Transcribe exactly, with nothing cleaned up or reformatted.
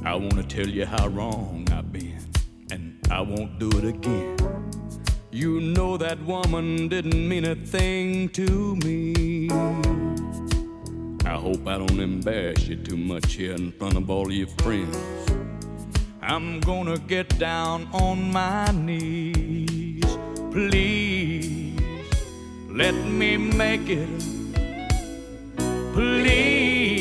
I wanna tell you how wrong I've been, and I won't do it again. You know that woman didn't mean a thing to me. I hope I don't embarrass you too much here in front of all your friends. I'm gonna get down on my knees. Please, let me make it. Please.